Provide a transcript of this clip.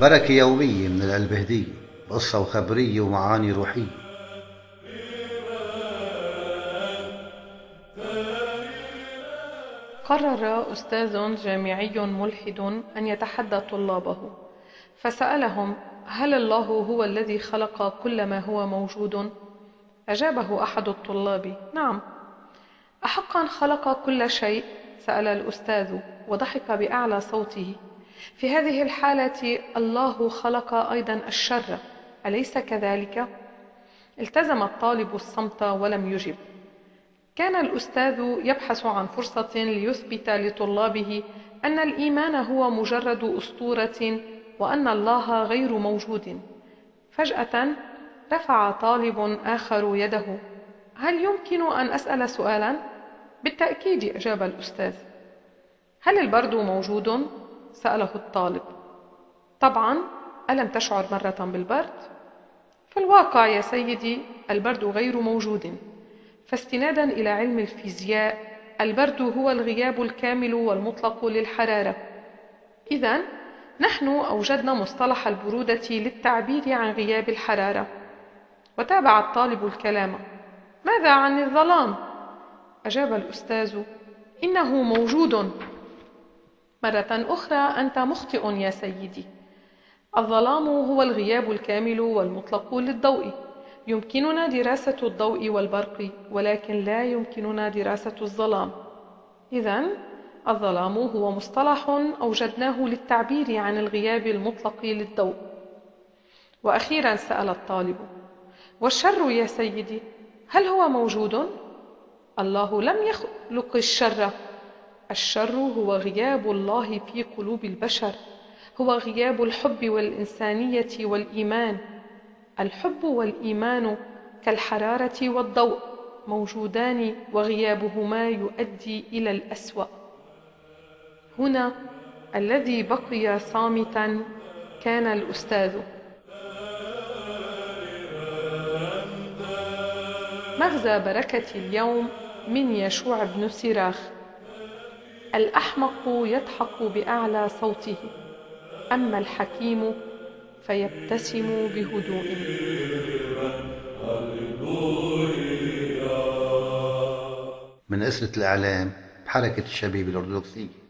بركة يومية من القلب هدية، بقصة وخبرية ومعاني روحية. قرر أستاذ جامعي ملحد أن يتحدى طلابه، فسألهم: هل الله هو الذي خلق كل ما هو موجود؟ أجابه أحد الطلاب: نعم. أحقا خلق كل شيء؟ سأل الأستاذ وضحك بأعلى صوته. في هذه الحالة الله خلق أيضا الشر، أليس كذلك؟ التزم الطالب الصمت ولم يجب. كان الأستاذ يبحث عن فرصة ليثبت لطلابه أن الإيمان هو مجرد أسطورة وأن الله غير موجود. فجأة رفع طالب آخر يده: هل يمكن أن أسأل سؤالا؟ بالتأكيد، أجاب الأستاذ. هل البرد موجود؟ سأله الطالب. طبعا، ألم تشعر مرة بالبرد؟ في الواقع يا سيدي البرد غير موجود، فاستنادا إلى علم الفيزياء البرد هو الغياب الكامل والمطلق للحرارة. إذن نحن أوجدنا مصطلح البرودة للتعبير عن غياب الحرارة. وتابع الطالب الكلام: ماذا عن الظلام؟ أجاب الأستاذ: إنه موجود. مرة أخرى أنت مخطئ يا سيدي. الظلام هو الغياب الكامل والمطلق للضوء. يمكننا دراسة الضوء والبرق، ولكن لا يمكننا دراسة الظلام. إذن الظلام هو مصطلح أوجدناه للتعبير عن الغياب المطلق للضوء. وأخيرا سأل الطالب: والشر يا سيدي هل هو موجود؟ الله لم يخلق الشر. الشر هو غياب الله في قلوب البشر، هو غياب الحب والإنسانية والإيمان. الحب والإيمان كالحرارة والضوء موجودان، وغيابهما يؤدي إلى الأسوأ. هنا الذي بقي صامتا كان الأستاذ. مغزى بركة اليوم من يشوع بن سراخ: الأحمق يضحك بأعلى صوته، أما الحكيم فيبتسم بهدوء. من أسرة الإعلام بحركة الشبيب الأرثوذكسية.